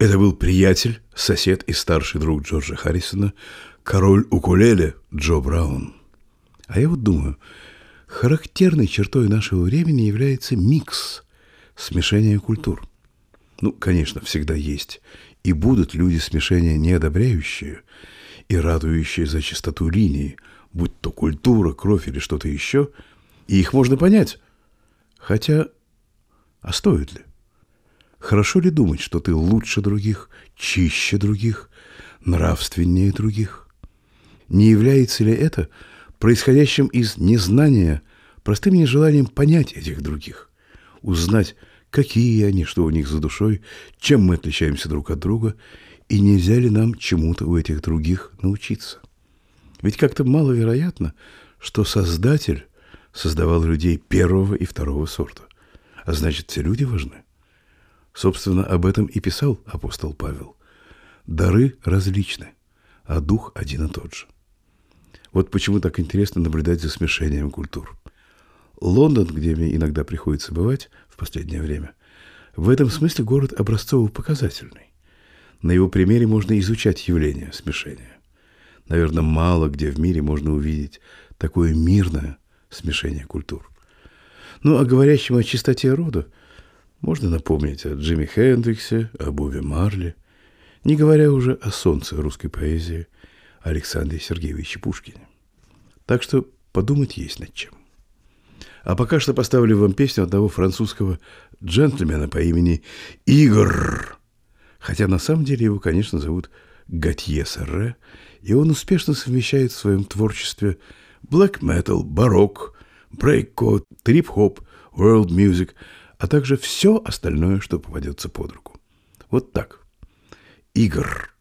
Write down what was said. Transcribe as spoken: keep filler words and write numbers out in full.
Это был приятель, сосед и старший друг Джорджа Харрисона, король укулеле Джо Браун. А я вот думаю, характерной чертой нашего времени является микс, смешение культур. Ну, конечно, всегда есть и будут люди смешения не одобряющие и радующие за чистоту линии, будь то культура, кровь или что-то еще, и их можно понять. Хотя, а стоит ли? Хорошо ли думать, что ты лучше других, чище других, нравственнее других? Не является ли это происходящим из незнания, простым нежеланием понять этих других, узнать, какие они, что у них за душой, чем мы отличаемся друг от друга, и нельзя ли нам чему-то у этих других научиться? Ведь как-то маловероятно, что Создатель создавал людей первого и второго сорта, а значит, все люди важны. Собственно, об этом и писал апостол Павел. Дары различны, а дух один и тот же. Вот почему так интересно наблюдать за смешением культур. Лондон, где мне иногда приходится бывать в последнее время, в этом смысле город образцово-показательный. На его примере можно изучать явление смешения. Наверное, мало где в мире можно увидеть такое мирное смешение культур. Ну, а говорящим о чистоте рода, можно напомнить о Джимми Хендриксе, о Бобби Марли, не говоря уже о солнце русской поэзии Александре Сергеевиче Пушкине. Так что подумать есть над чем. А пока что поставлю вам песню одного французского джентльмена по имени Игорь. Хотя на самом деле его, конечно, зовут Готье Серре, и он успешно совмещает в своем творчестве black metal, барокко, брейк-код, трип-хоп, world music, а также все остальное, что попадется под руку. Вот так. Игорь.